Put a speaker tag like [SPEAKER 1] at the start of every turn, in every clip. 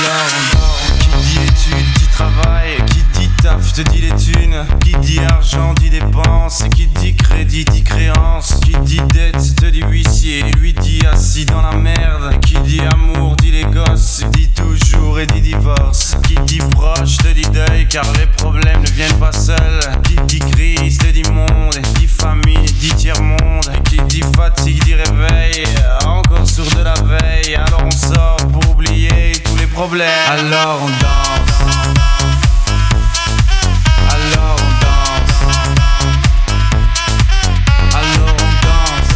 [SPEAKER 1] Alors, qui dit études, dit travail, qui dit taf, te dit les thunes, qui dit argent, dit dépenses, qui dit crédit, dit créance, qui dit dette, te dit huissier, lui dit assis dans la merde, qui dit amour, dit les gosses, dit toujours et dit divorce, qui dit proche, te dit deuil, car les problèmes ne viennent pas seuls, qui dit crise, te dit monde, dit famine, dit tiers-monde, qui dit fatigue, dit réveil, encore sourd de la veille, alors on sort pour oublier tous les problèmes. Alors on danse. Alors on danse. Alors on danse.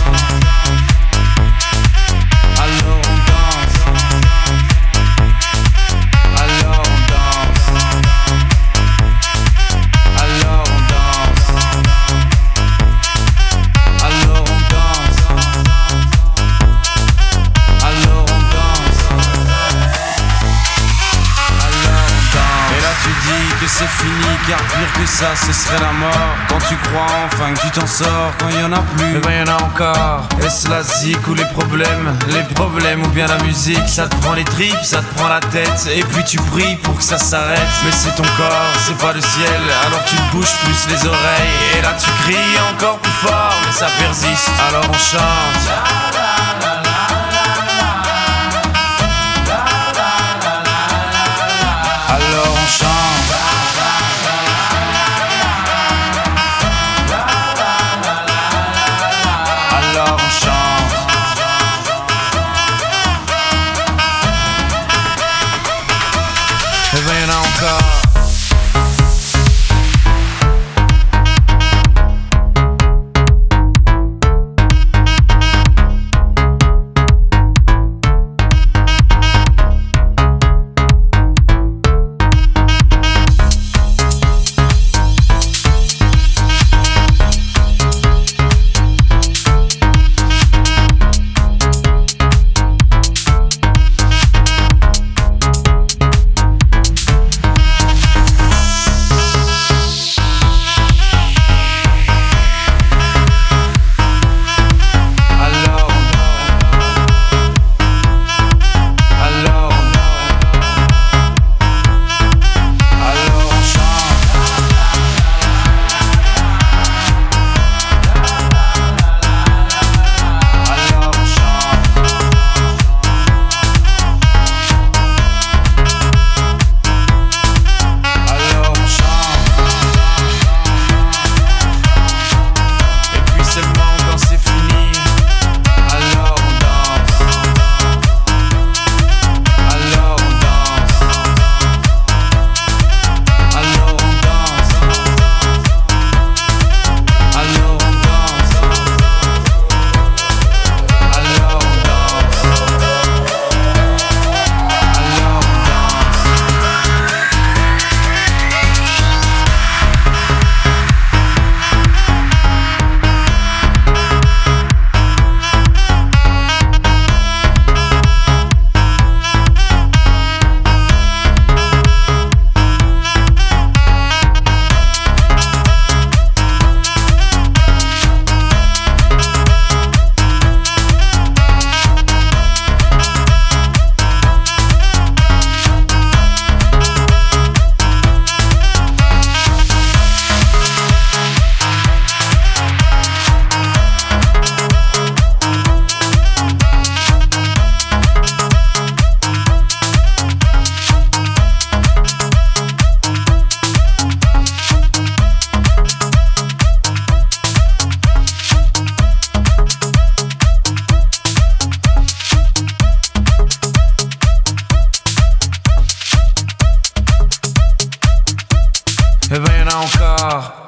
[SPEAKER 1] Alors on danse. Alors on danse. Alors on danse. Alors on danse. Alors on danse. Et là tu dis que c'est fini, car pire que ça ce serait la mort. Quand tu crois enfin que tu t'en sors, quand il y en a plus, eh ben y en a encore. Est-ce la zik ou les problèmes ou bien la musique? Ça te prend les tripes, ça te prend la tête, et puis tu pries pour que ça s'arrête. Mais c'est ton corps, c'est pas le ciel, alors tu te bouges plus les oreilles. Et là tu cries encore plus fort, mais ça persiste, alors on chante. Alors on chante. Alors on chante. Et ben y'en a encore. Et ben y'en a encore.